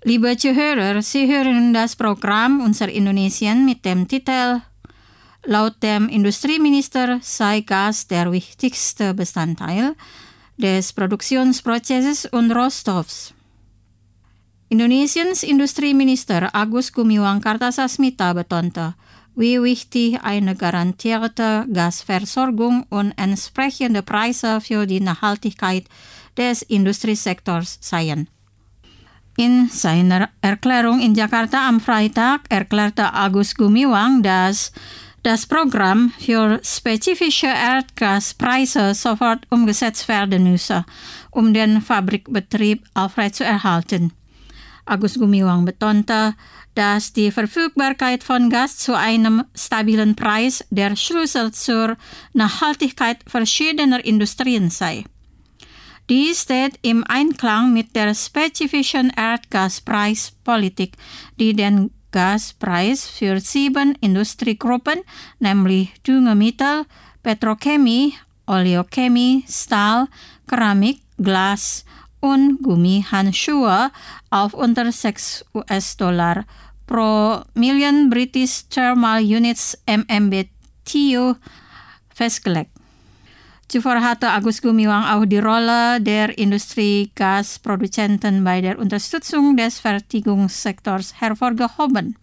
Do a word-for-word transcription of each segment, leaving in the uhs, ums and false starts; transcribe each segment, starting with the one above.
Liebe Zuhörer, Sie hören das Programm Unser Indonesien mit dem Titel Laut dem Industrieminister sei Gas der wichtigste Bestandteil des Produktionsprozesses und Rohstoffs. Indonesiens Industrieminister Agus Gumiwang Kartasasmita betonte, wie wichtig eine garantierte Gasversorgung und entsprechende Preise für die Nachhaltigkeit des Industriesektors seien. In seiner Erklärung in Jakarta am Freitag erklärte Agus Gumiwang, dass das Programm für spezifische Erdgaspreise sofort umgesetzt werden müsse, um den Fabrikbetrieb aufrechtzuerhalten. Agus Gumiwang betonte, dass die Verfügbarkeit von Gas zu einem stabilen Preis der Schlüssel zur Nachhaltigkeit verschiedener Industrien sei. Dies steht im Einklang mit der spezifischen Erdgaspreispolitik, die den Gaspreis für sieben Industriegruppen, nämlich Düngemittel, Petrochemie, Oleochemie, Stahl, Keramik, Glas und Gummihandschuhe auf unter sechs US-Dollar pro Million British Thermal Units M M B T U festgelegt. Zuvor hatte Agus Gumiwang auch die Rolle der Industriegasproduzenten bei der Unterstützung des Fertigungssektors hervorgehoben.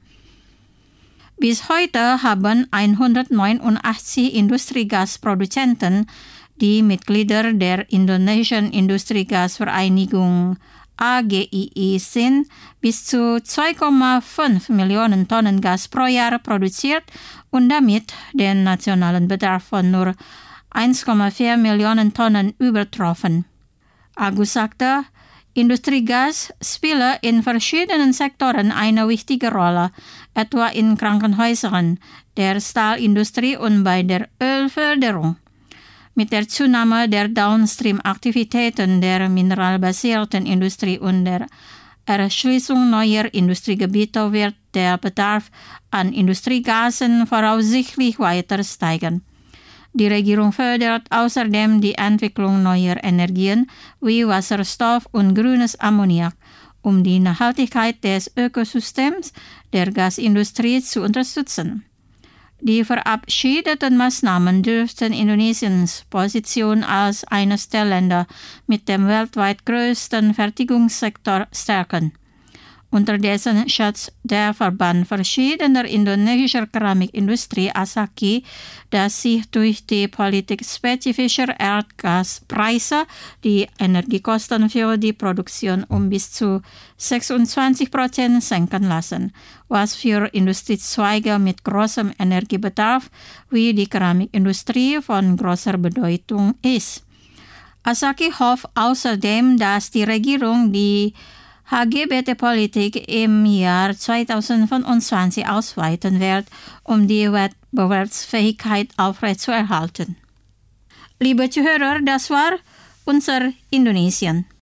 Bis heute haben hundertneunundachtzig Industriegasproduzenten, die Mitglieder der Indonesian Industriegasvereinigung A G I I sind, bis zu zwei Komma fünf Millionen Tonnen Gas pro Jahr produziert und damit den nationalen Bedarf von nur eins Komma vier Millionen Tonnen übertroffen. Agus sagte, Industriegas spiele in verschiedenen Sektoren eine wichtige Rolle, etwa in Krankenhäusern, der Stahlindustrie und bei der Ölförderung. Mit der Zunahme der Downstream-Aktivitäten der mineralbasierten Industrie und der Erschließung neuer Industriegebiete wird der Bedarf an Industriegasen voraussichtlich weiter steigen. Die Regierung fördert außerdem die Entwicklung neuer Energien wie Wasserstoff und grünes Ammoniak, um die Nachhaltigkeit des Ökosystems der Gasindustrie zu unterstützen. Die verabschiedeten Maßnahmen dürften Indonesiens Position als eines der Länder mit dem weltweit größten Fertigungssektor stärken. Unterdessen schätzt der Verband verschiedener indonesischer Keramikindustrie ASAKI, dass sich durch die Politik spezifischer Erdgaspreise die Energiekosten für die Produktion um bis zu sechsundzwanzig Prozent senken lassen, was für Industriezweige mit großem Energiebedarf wie die Keramikindustrie von großer Bedeutung ist. ASAKI hofft außerdem, dass die Regierung die H G B T-Politik im Jahr zweitausendfünfundzwanzig ausweiten wird, um die Wettbewerbsfähigkeit aufrechtzuerhalten. Liebe Zuhörer, das war unser Indonesien.